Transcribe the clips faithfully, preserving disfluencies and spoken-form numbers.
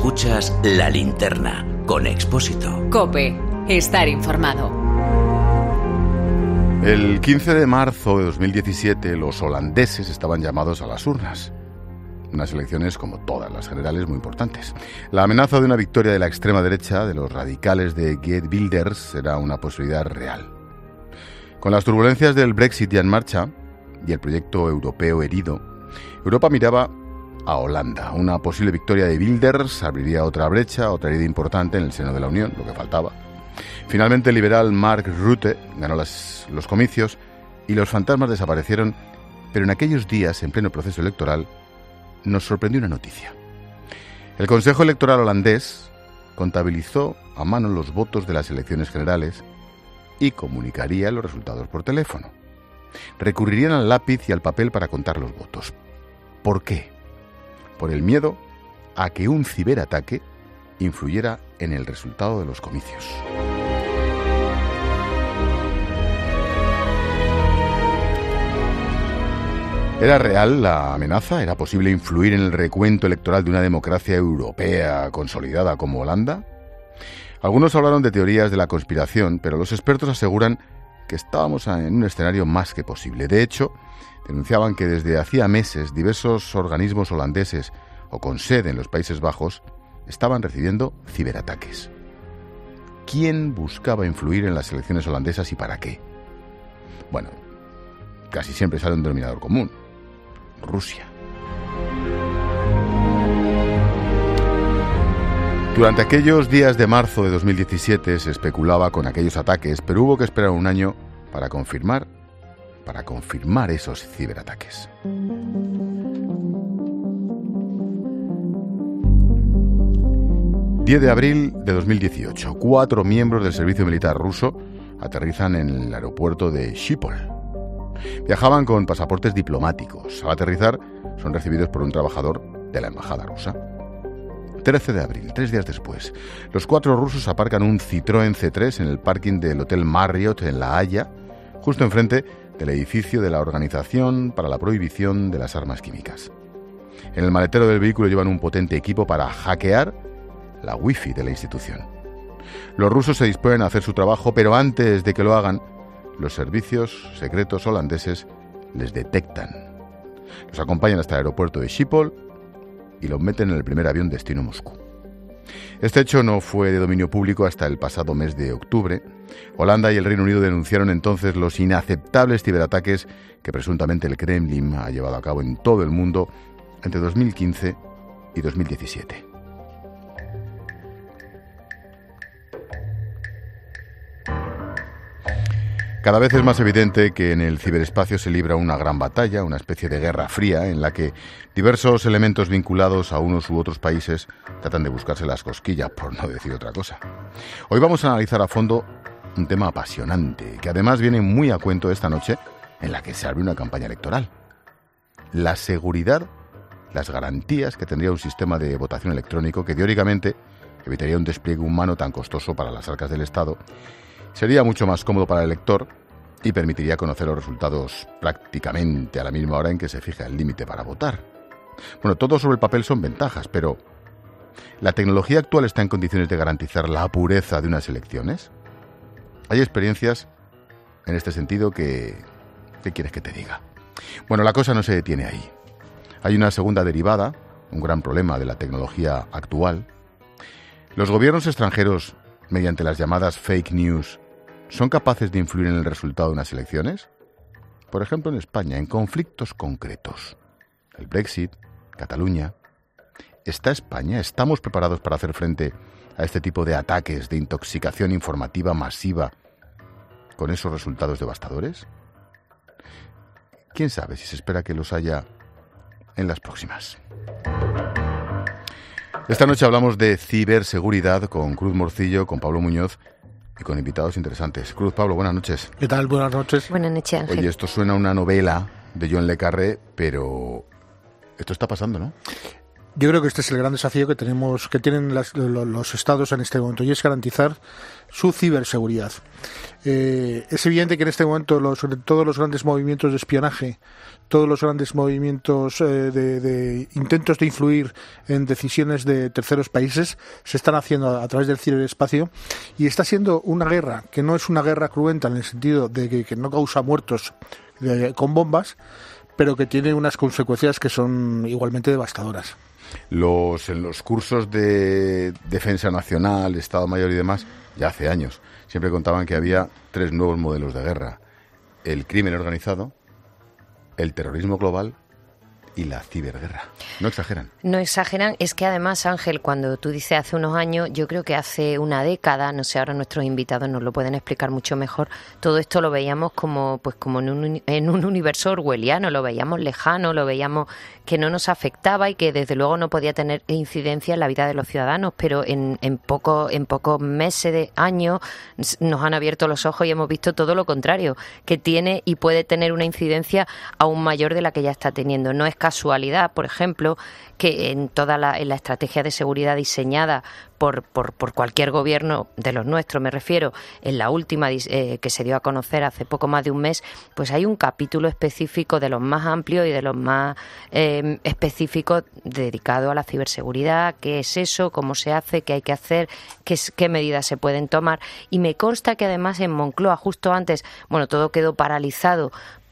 Escuchas La Linterna con Expósito. COPE. Estar informado. El quince de marzo de dos mil diecisiete, los holandeses estaban llamados a las urnas. Unas elecciones, como todas las generales, muy importantes. La amenaza de una victoria de la extrema derecha, de los radicales de Geert Wilders, era una posibilidad real. Con las turbulencias del Brexit ya en marcha y el proyecto europeo herido, Europa miraba a Holanda. Una posible victoria de Wilders abriría otra brecha, otra herida importante en el seno de la Unión, lo que faltaba. Finalmente el liberal Mark Rutte ganó las, los comicios y los fantasmas desaparecieron, pero en aquellos días, en pleno proceso electoral, nos sorprendió una noticia. El Consejo Electoral holandés contabilizó a mano los votos de las elecciones generales y comunicaría los resultados por teléfono. Recurrirían al lápiz y al papel para contar los votos. ¿Por qué? Por el miedo a que un ciberataque influyera en el resultado de los comicios. ¿Era real la amenaza? ¿Era posible influir en el recuento electoral de una democracia europea consolidada como Holanda? Algunos hablaron de teorías de la conspiración, pero los expertos aseguran que estábamos en un escenario más que posible. De hecho, denunciaban que desde hacía meses diversos organismos holandeses o con sede en los Países Bajos estaban recibiendo ciberataques. ¿Quién buscaba influir en las elecciones holandesas y para qué? Bueno, casi siempre sale un denominador común: Rusia. Durante aquellos días de marzo de dos mil diecisiete se especulaba con aquellos ataques, pero hubo que esperar un año para confirmar, para confirmar esos ciberataques. diez de abril de dos mil dieciocho, cuatro miembros del servicio militar ruso aterrizan en el aeropuerto de Schiphol. Viajaban con pasaportes diplomáticos. Al aterrizar son recibidos por un trabajador de la embajada rusa. trece de abril, tres días después, los cuatro rusos aparcan un Citroën C tres en el parking del Hotel Marriott en La Haya, justo enfrente del edificio de la Organización para la Prohibición de las Armas Químicas. En el maletero del vehículo llevan un potente equipo para hackear la wifi de la institución. Los rusos se disponen a hacer su trabajo, pero antes de que lo hagan, los servicios secretos holandeses les detectan. Los acompañan hasta el aeropuerto de Schiphol y los meten en el primer avión destino Moscú. Este hecho no fue de dominio público hasta el pasado mes de octubre. Holanda y el Reino Unido denunciaron entonces los inaceptables ciberataques que presuntamente el Kremlin ha llevado a cabo en todo el mundo entre dos mil quince y dos mil diecisiete. Cada vez es más evidente que en el ciberespacio se libra una gran batalla, una especie de guerra fría, en la que diversos elementos vinculados a unos u otros países tratan de buscarse las cosquillas, por no decir otra cosa. Hoy vamos a analizar a fondo un tema apasionante, que además viene muy a cuento esta noche, en la que se abre una campaña electoral. La seguridad, las garantías que tendría un sistema de votación electrónico que teóricamente evitaría un despliegue humano tan costoso para las arcas del Estado. Sería mucho más cómodo para el elector y permitiría conocer los resultados prácticamente a la misma hora en que se fija el límite para votar. Bueno, todo sobre el papel son ventajas, pero ¿la tecnología actual está en condiciones de garantizar la pureza de unas elecciones? Hay experiencias en este sentido que... ¿qué quieres que te diga? Bueno, la cosa no se detiene ahí. Hay una segunda derivada, un gran problema de la tecnología actual. Los gobiernos extranjeros, mediante las llamadas fake news, ¿son capaces de influir en el resultado de unas elecciones? Por ejemplo, en España, en conflictos concretos. El Brexit, Cataluña. ¿Está España? ¿Estamos preparados para hacer frente a este tipo de ataques de intoxicación informativa masiva con esos resultados devastadores? ¿Quién sabe si se espera que los haya en las próximas? Esta noche hablamos de ciberseguridad con Cruz Morcillo, con Pablo Muñoz y con invitados interesantes. Cruz, Pablo, buenas noches. ¿Qué tal? Buenas noches. Buenas noches, Ángel. Oye, esto suena a una novela de John le Carré, pero esto está pasando, ¿no? Yo creo que este es el gran desafío que tenemos, que tienen las, los estados en este momento, y es garantizar su ciberseguridad. Eh, es evidente que en este momento los, todos los grandes movimientos de espionaje, todos los grandes movimientos eh, de, de intentos de influir en decisiones de terceros países se están haciendo a, a través del ciberespacio, y está siendo una guerra que no es una guerra cruenta en el sentido de que, que no causa muertos de, con bombas, pero que tiene unas consecuencias que son igualmente devastadoras. Los, en los cursos de defensa nacional, Estado Mayor y demás, ya hace años, siempre contaban que había tres nuevos modelos de guerra: el crimen organizado, el terrorismo global y la ciberguerra. No exageran. No exageran. Es que además, Ángel, cuando tú dices hace unos años, yo creo que hace una década, no sé, ahora nuestros invitados nos lo pueden explicar mucho mejor, todo esto lo veíamos como pues como en un, en un universo orwelliano, lo veíamos lejano, lo veíamos que no nos afectaba y que desde luego no podía tener incidencia en la vida de los ciudadanos, pero en, en, poco, en pocos meses de años nos han abierto los ojos y hemos visto todo lo contrario, que tiene y puede tener una incidencia aún mayor de la que ya está teniendo. No es casualidad, por ejemplo, que en toda la, en la estrategia de seguridad diseñada por, por, por cualquier gobierno de los nuestros, me refiero, en la última eh, que se dio a conocer hace poco más de un mes, pues hay un capítulo específico de los más amplios y de los más eh, específicos dedicado a la ciberseguridad, qué es eso, cómo se hace, qué hay que hacer, qué, qué medidas se pueden tomar. Y me consta que además en Moncloa, justo antes, bueno, todo quedó paralizado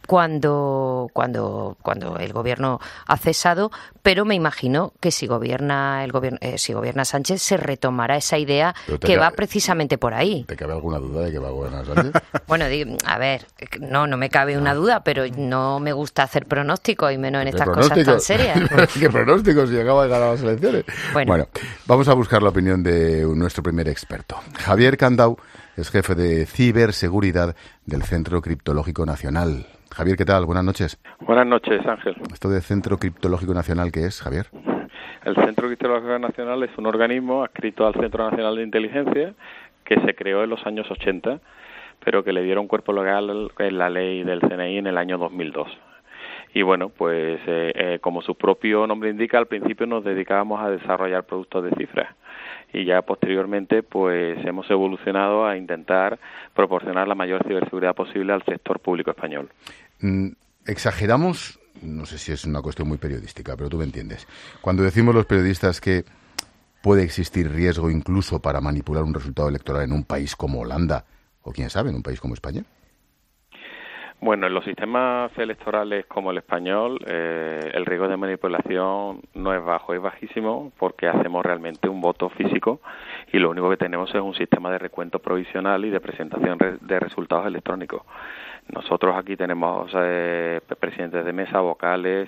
cuando cuando cuando el gobierno ha cesado, pero me imagino que si gobierna el gobierno eh, si gobierna Sánchez se retomará esa idea que cabe, va precisamente por ahí. ¿Te cabe alguna duda de que va a gobernar Sánchez? Bueno, a ver, no no me cabe una duda, pero no me gusta hacer pronósticos y menos en estas cosas tan serias. ¿Qué pronósticos si acaba de ganar las elecciones? Bueno. bueno, vamos a buscar la opinión de nuestro primer experto. Javier Candau es jefe de ciberseguridad del Centro Criptológico Nacional. Javier, ¿qué tal? Buenas noches. Buenas noches, Ángel. ¿Esto de Centro Criptológico Nacional qué es, Javier? El Centro Criptológico Nacional es un organismo adscrito al Centro Nacional de Inteligencia que se creó en los años ochenta, pero que le dieron cuerpo legal en la ley del C N I en el año dos mil dos. Y bueno, pues eh, eh, como su propio nombre indica, al principio nos dedicábamos a desarrollar productos de cifras. Y ya posteriormente pues hemos evolucionado a intentar proporcionar la mayor ciberseguridad posible al sector público español. Mm, exageramos, no sé si es una cuestión muy periodística, pero tú me entiendes. Cuando decimos los periodistas que puede existir riesgo incluso para manipular un resultado electoral en un país como Holanda, o quién sabe, en un país como España. Bueno, en los sistemas electorales como el español, eh, el riesgo de manipulación no es bajo, es bajísimo porque hacemos realmente un voto físico y lo único que tenemos es un sistema de recuento provisional y de presentación re- de resultados electrónicos. Nosotros aquí tenemos eh, presidentes de mesa, vocales,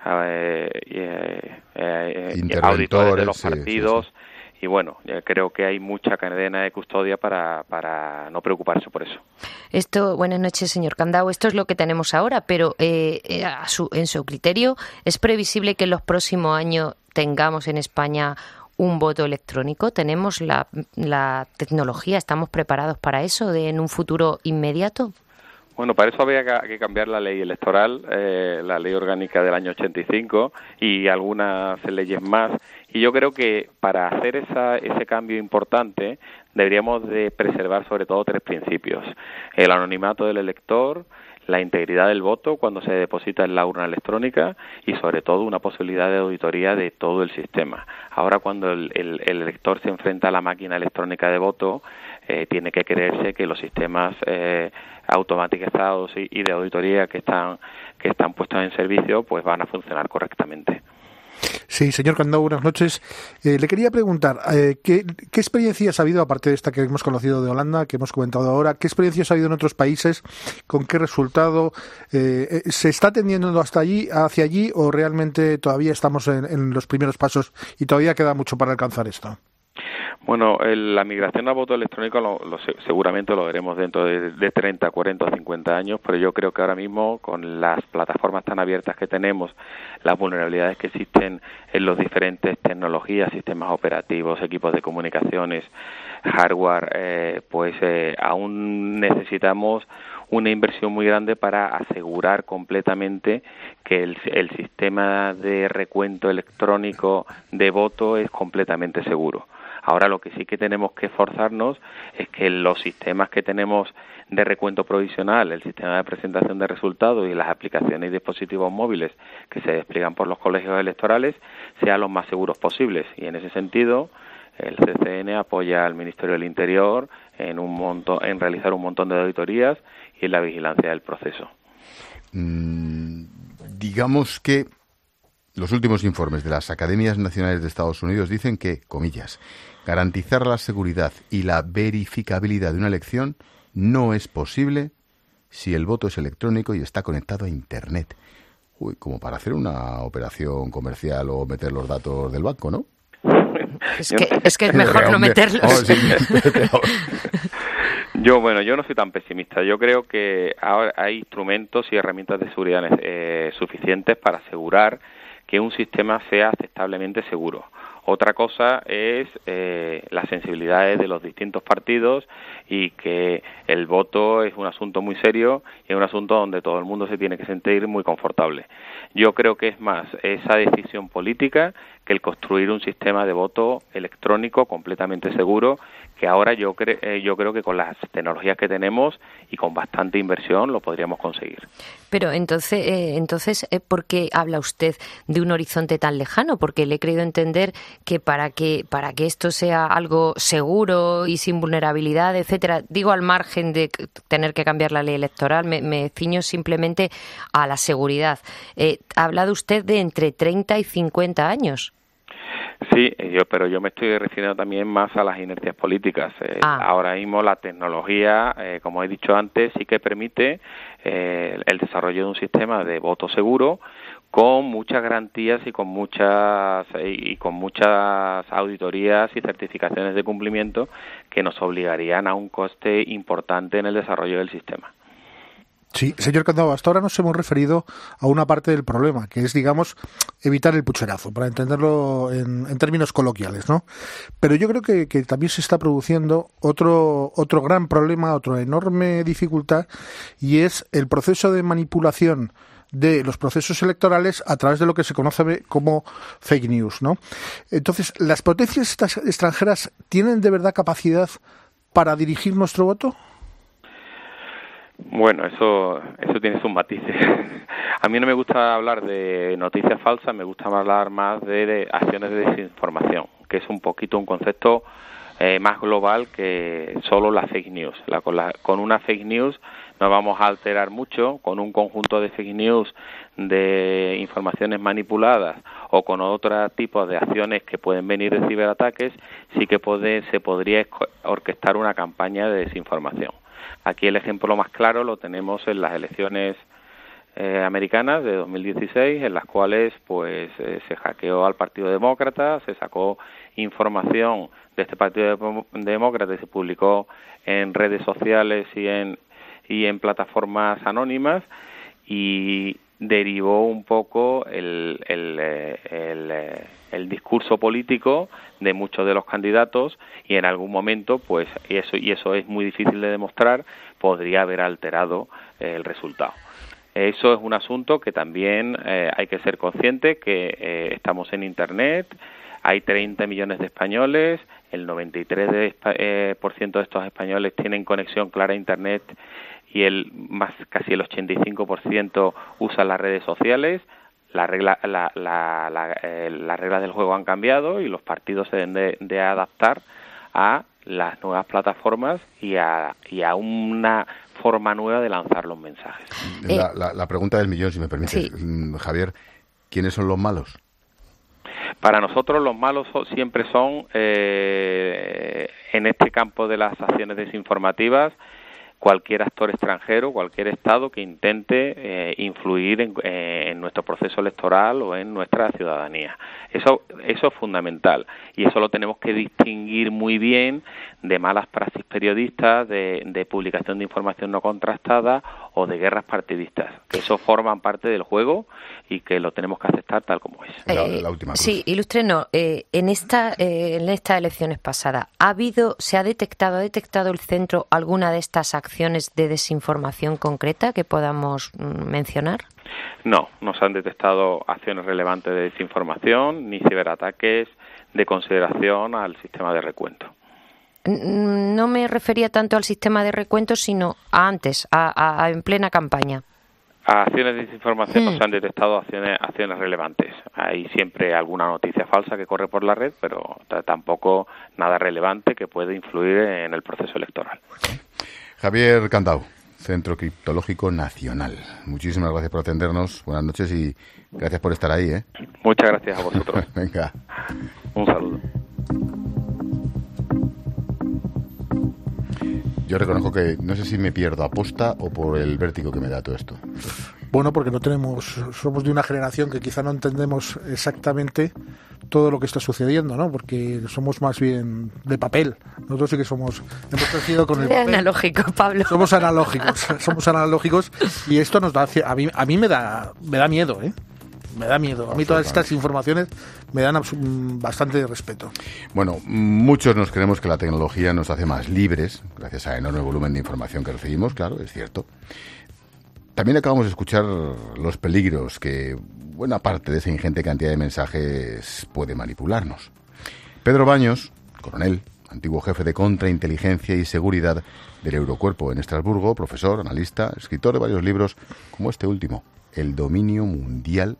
eh, eh, eh, auditores de los partidos. Sí, sí, sí. Y bueno, creo que hay mucha cadena de custodia para, para no preocuparse por eso. Esto, buenas noches, señor Candau. Esto es lo que tenemos ahora, pero eh, a su, en su criterio, ¿es previsible que en los próximos años tengamos en España un voto electrónico? ¿Tenemos la, la tecnología? ¿Estamos preparados para eso de, en un futuro inmediato? Bueno, para eso había que cambiar la ley electoral, eh, la ley orgánica del año ochenta y cinco y algunas leyes más. Y yo creo que para hacer esa, ese cambio importante deberíamos de preservar sobre todo tres principios: el anonimato del elector, la integridad del voto cuando se deposita en la urna electrónica y sobre todo una posibilidad de auditoría de todo el sistema. Ahora cuando el, el, el elector se enfrenta a la máquina electrónica de voto, eh, tiene que creerse que los sistemas eh, automatizados y, y de auditoría que están que están puestos en servicio pues van a funcionar correctamente. Sí, señor Candau, buenas noches. Eh, le quería preguntar, eh, ¿qué, ¿qué experiencias ha habido, aparte de esta que hemos conocido de Holanda, que hemos comentado ahora, qué experiencias ha habido en otros países, con qué resultado? Eh, ¿Se está tendiendo hasta allí, hacia allí, o realmente todavía estamos en, en los primeros pasos y todavía queda mucho para alcanzar esto? Bueno, el, la migración al voto electrónico lo, lo, seguramente lo veremos dentro de, de treinta, cuarenta o cincuenta años, pero yo creo que ahora mismo, con las plataformas tan abiertas que tenemos, las vulnerabilidades que existen en los diferentes tecnologías, sistemas operativos, equipos de comunicaciones, hardware, eh, pues eh, aún necesitamos una inversión muy grande para asegurar completamente que el, el sistema de recuento electrónico de voto es completamente seguro. Ahora lo que sí que tenemos que esforzarnos es que los sistemas que tenemos de recuento provisional, el sistema de presentación de resultados y las aplicaciones y dispositivos móviles que se despliegan por los colegios electorales sean los más seguros posibles. Y en ese sentido, el C C N apoya al Ministerio del Interior en un montón, en realizar un montón de auditorías y en la vigilancia del proceso. Mm, digamos que los últimos informes de las Academias Nacionales de Estados Unidos dicen que, comillas, garantizar la seguridad y la verificabilidad de una elección no es posible si el voto es electrónico y está conectado a Internet. Uy, como para hacer una operación comercial o meter los datos del banco, ¿no? Es que es, que es mejor no meterlos. Oh, sí. Yo, bueno, yo no soy tan pesimista. Yo creo que ahora hay instrumentos y herramientas de seguridad eh, suficientes para asegurar que un sistema sea aceptablemente seguro. Otra cosa es eh, las sensibilidades de los distintos partidos y que el voto es un asunto muy serio y es un asunto donde todo el mundo se tiene que sentir muy confortable. Yo creo que es más esa decisión política que el construir un sistema de voto electrónico completamente seguro, que ahora yo, cre- eh, yo creo que con las tecnologías que tenemos y con bastante inversión lo podríamos conseguir. Pero entonces, eh, entonces eh, ¿por qué habla usted de un horizonte tan lejano? Porque le he creído entender que para que para que esto sea algo seguro y sin vulnerabilidad, etcétera, digo al margen de tener que cambiar la ley electoral, me, me ciño simplemente a la seguridad. Eh, ha hablado usted de entre treinta y cincuenta años. Sí, yo, pero yo me estoy refiriendo también más a las inercias políticas. Eh, ah. Ahora mismo la tecnología, eh, como he dicho antes, sí que permite eh, el desarrollo de un sistema de voto seguro con muchas garantías y con muchas y con muchas auditorías y certificaciones de cumplimiento que nos obligarían a un coste importante en el desarrollo del sistema. Sí, señor Candado, hasta ahora nos hemos referido a una parte del problema, que es, digamos, evitar el pucherazo, para entenderlo en, en términos coloquiales, ¿no? Pero yo creo que, que también se está produciendo otro, otro gran problema, otra enorme dificultad, y es el proceso de manipulación de los procesos electorales a través de lo que se conoce como fake news, ¿no? Entonces, ¿las potencias estas extranjeras tienen de verdad capacidad para dirigir nuestro voto? Bueno, eso eso tiene sus matices. A mí no me gusta hablar de noticias falsas, me gusta hablar más de, de acciones de desinformación, que es un poquito un concepto eh, más global que solo la fake news. La, con, la, con una fake news nos vamos a alterar mucho, con un conjunto de fake news de informaciones manipuladas o con otros tipos de acciones que pueden venir de ciberataques, sí que puede, se podría orquestar una campaña de desinformación. Aquí el ejemplo más claro lo tenemos en las elecciones eh, americanas de dos mil dieciséis, en las cuales pues eh, se hackeó al Partido Demócrata, se sacó información de este Partido Demócrata y se publicó en redes sociales y en y en plataformas anónimas y derivó un poco el, el, el, el discurso político de muchos de los candidatos y en algún momento, pues, y eso, y eso es muy difícil de demostrar, podría haber alterado el resultado. Eso es un asunto que también eh, hay que ser consciente que eh, estamos en Internet, hay treinta millones de españoles, el noventa y tres por ciento de, eh, por ciento de estos españoles tienen conexión clara a Internet y el más casi el ochenta y cinco por ciento usan las redes sociales. La regla, la, la, la, eh, las reglas del juego han cambiado y los partidos se deben de, de adaptar a las nuevas plataformas y a, y a una forma nueva de lanzar los mensajes. La, la, la pregunta del millón, si me permite, sí. Javier, ¿quiénes son los malos? Para nosotros los malos siempre son, eh, en este campo de las acciones desinformativas, cualquier actor extranjero, cualquier Estado que intente eh, influir en, eh, en nuestro proceso electoral o en nuestra ciudadanía. Eso, eso es fundamental y eso lo tenemos que distinguir muy bien de malas praxis periodistas, de, de publicación de información no contrastada o de guerras partidistas, que eso forman parte del juego y que lo tenemos que aceptar tal como es. La, la última cruz. Sí, ilústrenos, eh, en esta eh, en estas elecciones pasadas, ¿ha habido, se ha detectado, ha detectado el centro alguna de estas acciones de desinformación concreta que podamos mm, mencionar? No, no se han detectado acciones relevantes de desinformación ni ciberataques de consideración al sistema de recuento. No me refería tanto al sistema de recuento, sino a antes, a, a, a en plena campaña. A acciones de desinformación Mm. no se han detectado acciones, acciones relevantes. Hay siempre alguna noticia falsa que corre por la red, pero t- tampoco nada relevante que pueda influir en el proceso electoral. Javier Candau, Centro Criptológico Nacional. Muchísimas gracias por atendernos. Buenas noches y gracias por estar ahí, ¿eh? Muchas gracias a vosotros. Venga. Un saludo. Yo reconozco que no sé si me pierdo aposta o por el vértigo que me da todo esto. Bueno, porque no tenemos, somos de una generación que quizá no entendemos exactamente todo lo que está sucediendo, ¿no? Porque somos más bien de papel. Nosotros sí que somos, hemos crecido con el papel. Analógico, Pablo. Somos analógicos, somos analógicos y esto nos da, a mí, a mí me da, me da miedo, ¿eh? Me da miedo. A mí todas estas informaciones me dan abs- bastante respeto. Bueno, muchos nos creemos que la tecnología nos hace más libres, gracias al enorme volumen de información que recibimos, claro, es cierto. También acabamos de escuchar los peligros que buena parte de esa ingente cantidad de mensajes puede manipularnos. Pedro Baños, coronel, antiguo jefe de contrainteligencia y seguridad del Eurocuerpo en Estrasburgo, profesor, analista, escritor de varios libros, como este último, El dominio mundial,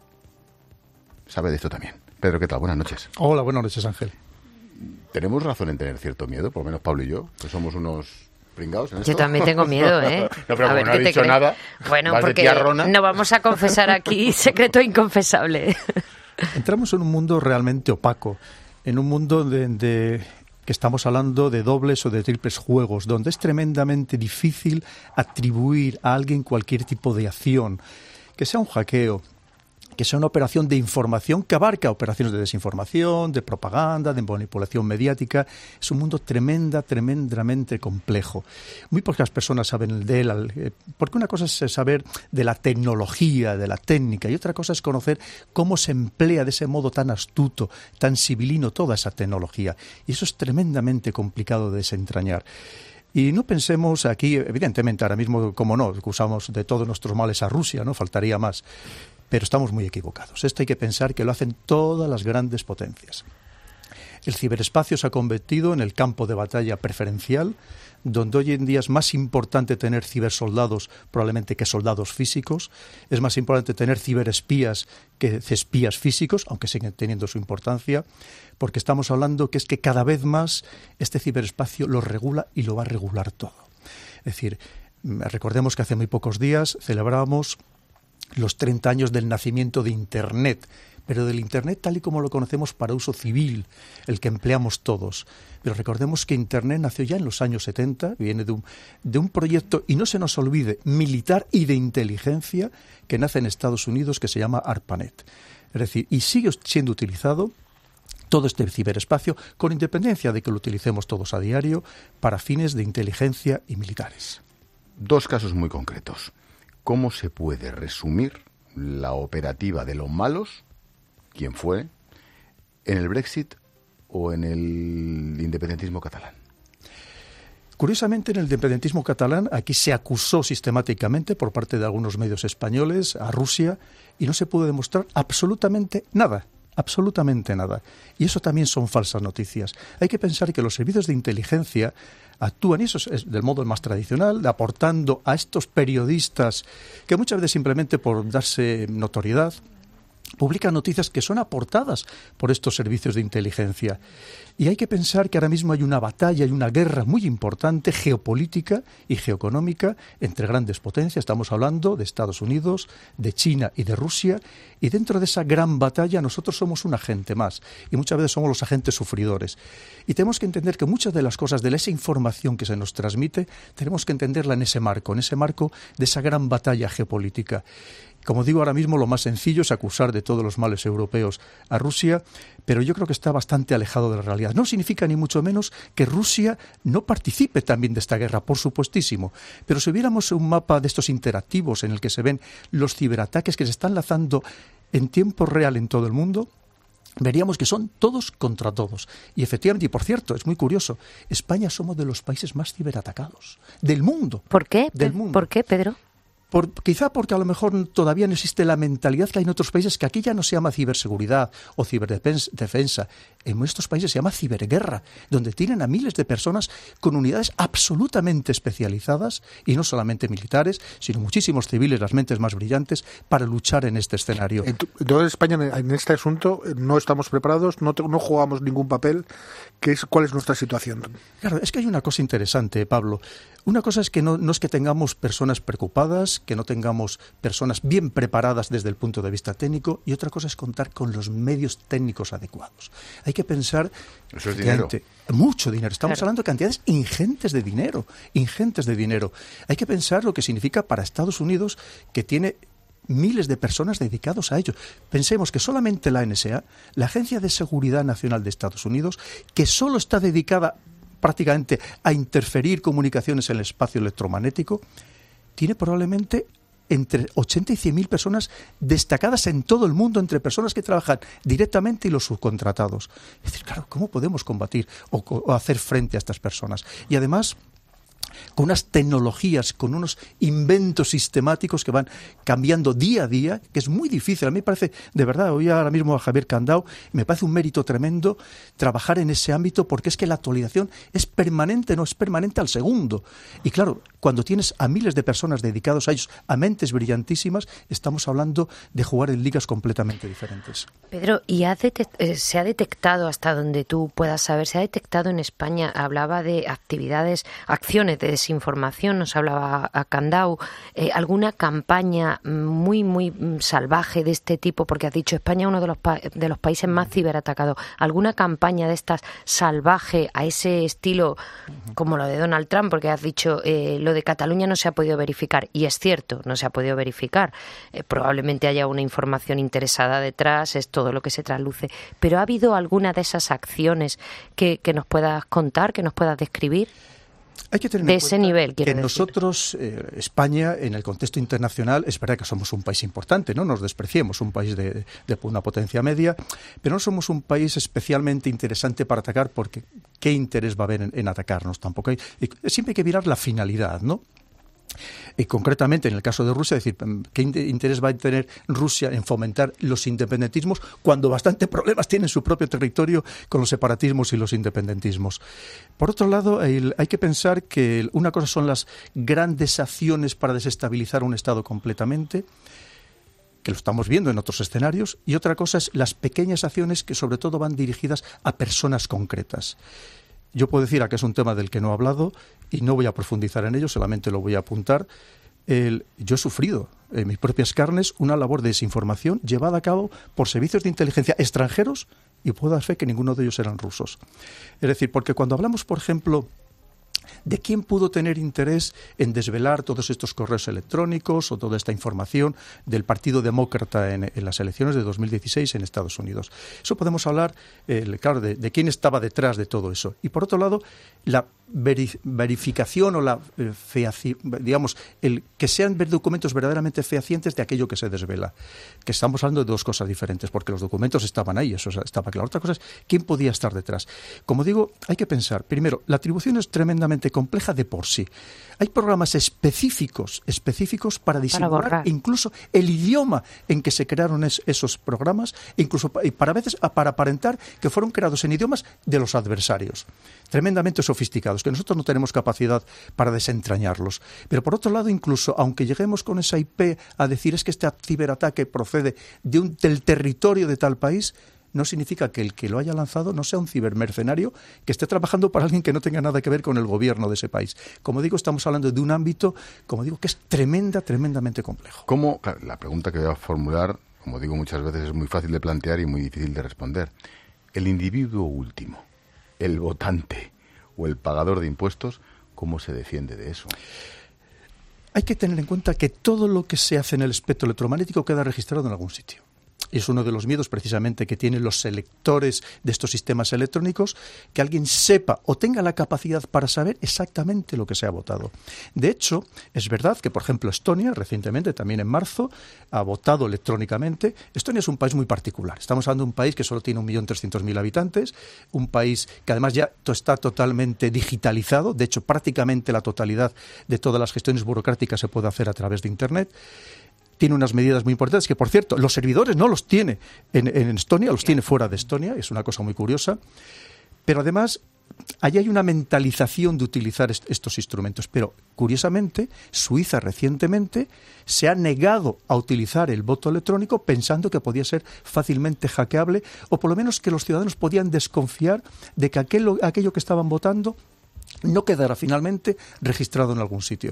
sabe de esto también. Pedro, ¿qué tal? Buenas noches. Hola, buenas noches, Ángel. ¿Tenemos razón en tener cierto miedo? Por lo menos Pablo y yo, que somos unos pringados en esto. Yo también tengo miedo, ¿eh? No, pero A como ver, no ¿qué ha te dicho crees? nada, Bueno, vas de porque tiarrona. no vamos a confesar aquí secreto inconfesable. Entramos en un mundo realmente opaco, en un mundo de, de que estamos hablando de dobles o de triples juegos, donde es tremendamente difícil atribuir a alguien cualquier tipo de acción, que sea un hackeo, que sea una operación de información que abarca operaciones de desinformación, de propaganda, de manipulación mediática. Es un mundo tremenda, tremendamente complejo. Muy pocas personas saben de él, porque una cosa es saber de la tecnología, de la técnica, y otra cosa es conocer cómo se emplea de ese modo tan astuto, tan civilino toda esa tecnología. Y eso es tremendamente complicado de desentrañar. Y no pensemos aquí, evidentemente, ahora mismo, como no, acusamos de todos nuestros males a Rusia, ¿no? Faltaría más. Pero estamos muy equivocados. Esto hay que pensar que lo hacen todas las grandes potencias. El ciberespacio se ha convertido en el campo de batalla preferencial, donde hoy en día es más importante tener cibersoldados probablemente que soldados físicos, es más importante tener ciberespías que espías físicos, aunque siguen teniendo su importancia, porque estamos hablando que es que cada vez más este ciberespacio lo regula y lo va a regular todo. Es decir, recordemos que hace muy pocos días celebrábamos los treinta años del nacimiento de Internet, pero del Internet tal y como lo conocemos para uso civil, el que empleamos todos. Pero recordemos que Internet nació ya en los años setenta, viene de un, de un proyecto, y no se nos olvide, militar y de inteligencia, que nace en Estados Unidos, que se llama ARPANET. Es decir, y sigue siendo utilizado todo este ciberespacio, con independencia de que lo utilicemos todos a diario, para fines de inteligencia y militares. Dos casos muy concretos. ¿Cómo se puede resumir la operativa de los malos, quién fue, en el Brexit o en el independentismo catalán? Curiosamente, en el independentismo catalán, aquí se acusó sistemáticamente por parte de algunos medios españoles a Rusia y no se pudo demostrar absolutamente nada. Absolutamente nada. Y eso también son falsas noticias. Hay que pensar que los servicios de inteligencia actúan, y eso es del modo más tradicional, aportando a estos periodistas que muchas veces simplemente por darse notoriedad publican noticias que son aportadas por estos servicios de inteligencia. Y hay que pensar que ahora mismo hay una batalla y una guerra muy importante geopolítica y geoeconómica entre grandes potencias. Estamos hablando de Estados Unidos, de China y de Rusia. Y dentro de esa gran batalla nosotros somos un agente más. Y muchas veces somos los agentes sufridores. Y tenemos que entender que muchas de las cosas, de esa información que se nos transmite, tenemos que entenderla en ese marco, en ese marco de esa gran batalla geopolítica. Como digo, ahora mismo lo más sencillo es acusar de todos los males europeos a Rusia, pero yo creo que está bastante alejado de la realidad. No significa ni mucho menos que Rusia no participe también de esta guerra, por supuestísimo. Pero si viéramos un mapa de estos interactivos en el que se ven los ciberataques que se están lanzando en tiempo real en todo el mundo, veríamos que son todos contra todos. Y efectivamente, y por cierto, es muy curioso, España somos de los países más ciberatacados del mundo. ¿Por qué? Del mundo. ¿Por qué, Pedro? Por, quizá porque a lo mejor todavía no existe la mentalidad que hay en otros países, que aquí ya no se llama ciberseguridad o ciberdefensa. En estos países se llama ciberguerra, donde tienen a miles de personas con unidades absolutamente especializadas, y no solamente militares, sino muchísimos civiles, las mentes más brillantes, para luchar en este escenario. Entonces, España, en este asunto, no estamos preparados, no, no jugamos ningún papel. ¿Qué es, ¿Cuál es nuestra situación? Claro, es que hay una cosa interesante, Pablo. Una cosa es que no, no es que tengamos personas preocupadas, que no tengamos personas bien preparadas desde el punto de vista técnico, y otra cosa es contar con los medios técnicos adecuados. Hay que pensar... Eso es dinero. Mucho dinero. Estamos claro. hablando de cantidades ingentes de dinero, ingentes de dinero. Hay que pensar lo que significa para Estados Unidos, que tiene miles de personas dedicados a ello. Pensemos que solamente la N S A, la Agencia de Seguridad Nacional de Estados Unidos, que solo está dedicada prácticamente a interferir comunicaciones en el espacio electromagnético, tiene probablemente entre ochenta y cien mil personas destacadas en todo el mundo, entre personas que trabajan directamente y los subcontratados. Es decir, claro, ¿cómo podemos combatir o, o hacer frente a estas personas? Y además, con unas tecnologías, con unos inventos sistemáticos que van cambiando día a día, que es muy difícil. A mí me parece, de verdad, oí ahora mismo a Javier Candao, me parece un mérito tremendo trabajar en ese ámbito, porque es que la actualización es permanente, no es permanente al segundo. Y claro, cuando tienes a miles de personas dedicados a ellos, a mentes brillantísimas, estamos hablando de jugar en ligas completamente diferentes. Pedro, ¿y ha detect- eh, se ha detectado, hasta donde tú puedas saber, se ha detectado en España, hablaba de actividades, acciones de desinformación, nos hablaba a Candau, eh, alguna campaña muy, muy salvaje de este tipo, porque has dicho España es uno de los, pa- de los países más ciberatacados, alguna campaña de estas salvaje a ese estilo como lo de Donald Trump, porque has dicho eh, lo de Cataluña no se ha podido verificar, y es cierto, no se ha podido verificar, eh, probablemente haya una información interesada detrás, es todo lo que se trasluce, pero ¿ha habido alguna de esas acciones que, que nos puedas contar, que nos puedas describir? Hay que tener de en ese cuenta nivel, quiero que decir. nosotros, eh, España, en el contexto internacional, es verdad que somos un país importante, no nos despreciemos, un país de, de una potencia media, pero no somos un país especialmente interesante para atacar, porque ¿qué interés va a haber en, en atacarnos? Tampoco hay, siempre hay que mirar la finalidad, ¿no? Y concretamente en el caso de Rusia, es decir, ¿qué interés va a tener Rusia en fomentar los independentismos cuando bastantes problemas tiene en su propio territorio con los separatismos y los independentismos? Por otro lado, el, hay que pensar que una cosa son las grandes acciones para desestabilizar un Estado completamente, que lo estamos viendo en otros escenarios, y otra cosa es las pequeñas acciones que sobre todo van dirigidas a personas concretas. Yo puedo decir a que es un tema del que no he hablado y no voy a profundizar en ello, solamente lo voy a apuntar. El, yo he sufrido en mis propias carnes una labor de desinformación llevada a cabo por servicios de inteligencia extranjeros, y puedo dar fe que ninguno de ellos eran rusos. Es decir, porque cuando hablamos, por ejemplo, de quién pudo tener interés en desvelar todos estos correos electrónicos o toda esta información del Partido Demócrata en, en las elecciones de dos mil dieciséis en Estados Unidos. Eso podemos hablar, eh, claro, de, de quién estaba detrás de todo eso. Y por otro lado, la veri- verificación o la eh, feaci- digamos, el que sean ver documentos verdaderamente fehacientes de aquello que se desvela. Que estamos hablando de dos cosas diferentes, porque los documentos estaban ahí, eso estaba claro. Otra cosa es quién podía estar detrás. Como digo, hay que pensar, primero, la atribución es tremendamente compleja de por sí. Hay programas específicos, específicos para disimular para incluso el idioma en que se crearon es, esos programas, incluso pa, y para veces para aparentar que fueron creados en idiomas de los adversarios, tremendamente sofisticados, que nosotros no tenemos capacidad para desentrañarlos. Pero por otro lado, incluso aunque lleguemos con esa I P a decir es que este ciberataque procede de un, del territorio de tal país, no significa que el que lo haya lanzado no sea un cibermercenario que esté trabajando para alguien que no tenga nada que ver con el gobierno de ese país. Como digo, estamos hablando de un ámbito, como digo, que es tremenda, tremendamente complejo. ¿Cómo? La pregunta que voy a formular, como digo muchas veces, es muy fácil de plantear y muy difícil de responder. El individuo último, el votante o el pagador de impuestos, ¿cómo se defiende de eso? hay que tener en cuenta que todo lo que se hace en el espectro electromagnético queda registrado en algún sitio. Es uno de los miedos precisamente que tienen los selectores de estos sistemas electrónicos, que alguien sepa o tenga la capacidad para saber exactamente lo que se ha votado. De hecho, es verdad que, por ejemplo, Estonia, recientemente, también en marzo, ha votado electrónicamente. Estonia es un país muy particular. Estamos hablando de un país que solo tiene un millón trescientos mil habitantes, un país que además ya está totalmente digitalizado. De hecho, prácticamente la totalidad de todas las gestiones burocráticas se puede hacer a través de Internet. Tiene unas medidas muy importantes que, por cierto, los servidores no los tiene en, en Estonia, los tiene fuera de Estonia, es una cosa muy curiosa. Pero además, allí hay una mentalización de utilizar est- estos instrumentos. Pero, curiosamente, Suiza recientemente se ha negado a utilizar el voto electrónico pensando que podía ser fácilmente hackeable, o por lo menos que los ciudadanos podían desconfiar de que aquello, aquello que estaban votando no quedara finalmente registrado en algún sitio.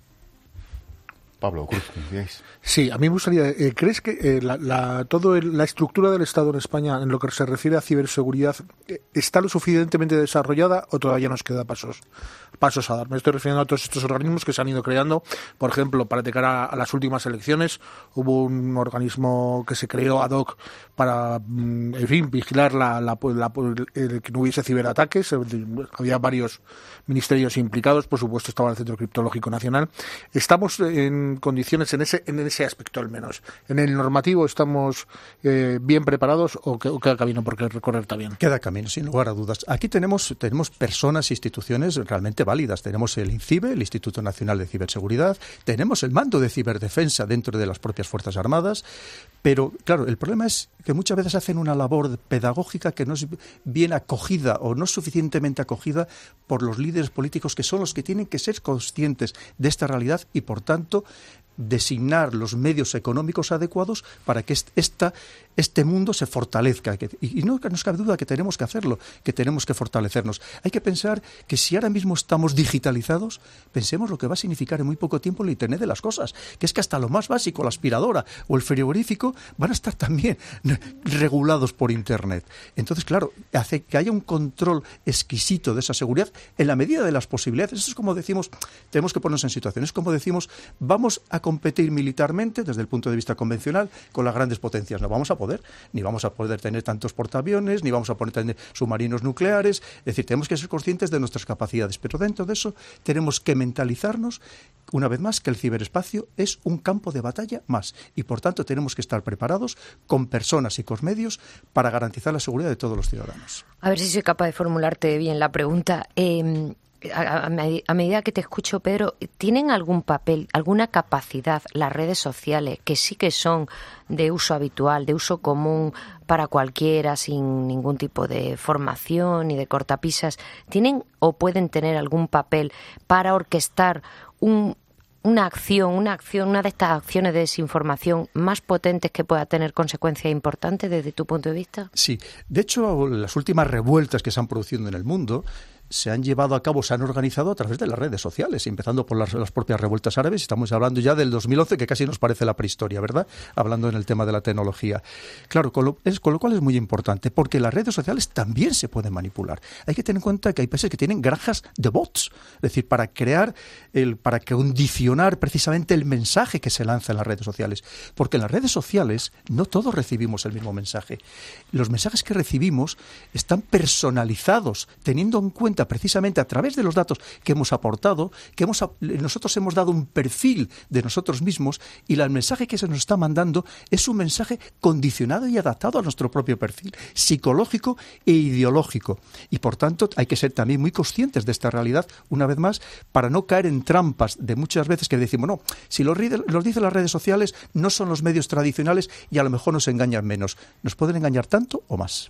Pablo Cruz, ¿qué decíais? Sí, a mí me gustaría, eh, ¿crees que eh, la, la, todo el, la estructura del Estado en España, en lo que se refiere a ciberseguridad, eh, está lo suficientemente desarrollada o todavía nos queda pasos pasos a dar? Me estoy refiriendo a todos estos organismos que se han ido creando. Por ejemplo, para de cara a las últimas elecciones hubo un organismo que se creó ad hoc para, en fin, vigilar la, la, la, el, que no hubiese ciberataques. Había varios ministerios implicados, por supuesto estaba el Centro Criptológico Nacional. Estamos en condiciones en ese en ese aspecto al menos. En el normativo estamos eh, bien preparados o, que, o queda camino por recorrer también. Queda camino, sin lugar a dudas. Aquí tenemos tenemos personas e instituciones realmente válidas. Tenemos el INCIBE, el Instituto Nacional de Ciberseguridad, tenemos el Mando de Ciberdefensa dentro de las propias Fuerzas Armadas, pero claro, el problema es que muchas veces hacen una labor pedagógica que no es bien acogida o no es suficientemente acogida por los líderes políticos, que son los que tienen que ser conscientes de esta realidad y, por tanto, designar los medios económicos adecuados para que esta, este mundo se fortalezca. Y no nos cabe duda que tenemos que hacerlo, que tenemos que fortalecernos. Hay que pensar que si ahora mismo estamos digitalizados, pensemos lo que va a significar en muy poco tiempo el Internet de las cosas, que es que hasta lo más básico, la aspiradora o el frigorífico, van a estar también regulados por Internet. Entonces, claro, hace que haya un control exquisito de esa seguridad en la medida de las posibilidades. Eso es como decimos, tenemos que ponernos en situaciones, como decimos, vamos a competir militarmente desde el punto de vista convencional con las grandes potencias. No vamos a poder, ni vamos a poder tener tantos portaaviones, ni vamos a poder tener submarinos nucleares. Es decir, tenemos que ser conscientes de nuestras capacidades, pero dentro de eso tenemos que mentalizarnos, una vez más, que el ciberespacio es un campo de batalla más y, por tanto, tenemos que estar preparados con personas y con medios para garantizar la seguridad de todos los ciudadanos. A ver si soy capaz de formularte bien la pregunta. Eh... A, a, a medida que te escucho, Pedro, ¿tienen algún papel, alguna capacidad las redes sociales, que sí que son de uso habitual, de uso común para cualquiera, sin ningún tipo de formación ni de cortapisas, tienen o pueden tener algún papel para orquestar un una acción, una acción, una de estas acciones de desinformación más potentes que pueda tener consecuencias importantes desde tu punto de vista? Sí, de hecho, las últimas revueltas que se han producido en el mundo se han llevado a cabo, se han organizado a través de las redes sociales, empezando por las, las propias revueltas árabes. Estamos hablando ya del dos mil once, que casi nos parece la prehistoria, ¿verdad? Hablando en el tema de la tecnología. Claro, con lo, es, con lo cual es muy importante, porque las redes sociales también se pueden manipular. Hay que tener en cuenta que hay países que tienen granjas de bots, es decir, para crear, el, para condicionar precisamente el mensaje que se lanza en las redes sociales. Porque en las redes sociales no todos recibimos el mismo mensaje. Los mensajes que recibimos están personalizados, teniendo en cuenta precisamente a través de los datos que hemos aportado, que hemos, nosotros hemos dado un perfil de nosotros mismos, y el mensaje que se nos está mandando es un mensaje condicionado y adaptado a nuestro propio perfil psicológico e ideológico. Y por tanto hay que ser también muy conscientes de esta realidad, una vez más, para no caer en trampas de muchas veces que decimos, no, si los, los dicen las redes sociales, no son los medios tradicionales y a lo mejor nos engañan menos. Nos pueden engañar tanto o más.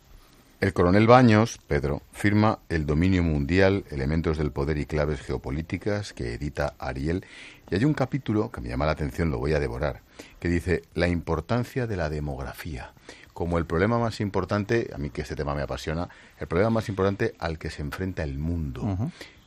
El coronel Baños, Pedro, firma El dominio mundial, elementos del poder y claves geopolíticas, que edita Ariel, y hay un capítulo que me llama la atención, lo voy a devorar, que dice la importancia de la demografía, como el problema más importante, a mí que este tema me apasiona, el problema más importante al que se enfrenta el mundo. Uh-huh.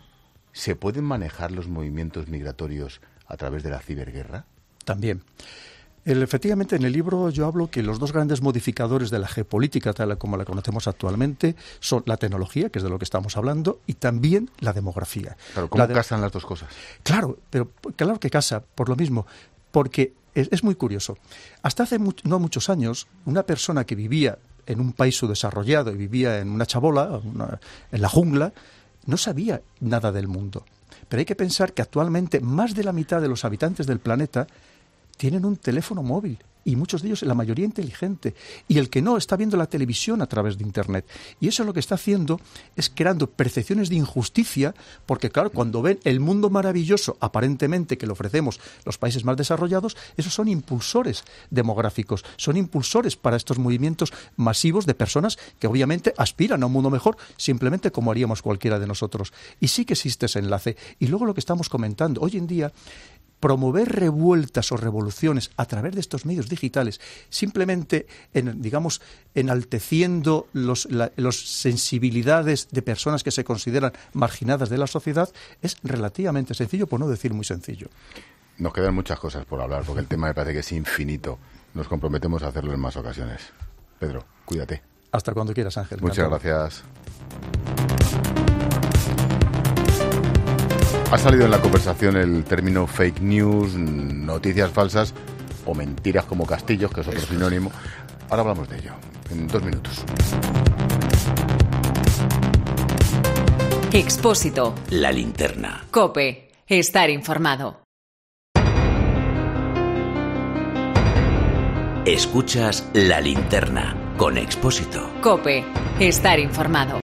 ¿Se pueden manejar los movimientos migratorios a través de la ciberguerra? También. El, efectivamente, en el libro yo hablo que los dos grandes modificadores de la geopolítica, tal como la conocemos actualmente, son la tecnología, que es de lo que estamos hablando, y también la demografía. Claro, ¿cómo la de... casan las dos cosas? Claro, pero claro que casa, por lo mismo, porque es, es muy curioso. Hasta hace mu- no muchos años, una persona que vivía en un país subdesarrollado y vivía en una chabola, una, en la jungla, no sabía nada del mundo. Pero hay que pensar que actualmente más de la mitad de los habitantes del planeta tienen un teléfono móvil, y muchos de ellos, la mayoría inteligente, y el que no está viendo la televisión a través de Internet. Y eso lo que está haciendo es creando percepciones de injusticia, porque claro, cuando ven el mundo maravilloso, aparentemente, que le ofrecemos los países más desarrollados, esos son impulsores demográficos, son impulsores para estos movimientos masivos de personas que obviamente aspiran a un mundo mejor, simplemente como haríamos cualquiera de nosotros. Y sí que existe ese enlace. Y luego lo que estamos comentando, hoy en día, promover revueltas o revoluciones a través de estos medios digitales, simplemente, en, digamos, enalteciendo los, la, los sensibilidades de personas que se consideran marginadas de la sociedad, es relativamente sencillo, por no decir muy sencillo. Nos quedan muchas cosas por hablar, porque el tema me parece que es infinito. Nos comprometemos a hacerlo en más ocasiones. Pedro, cuídate. Hasta cuando quieras, Ángel. Muchas Encantado. gracias. Ha salido en la conversación el término fake news, noticias falsas o mentiras como castillos, que es otro sinónimo. Ahora hablamos de ello, en dos minutos. Expósito. La linterna. COPE. Estar informado. Escuchas La Linterna con Expósito. COPE. Estar informado.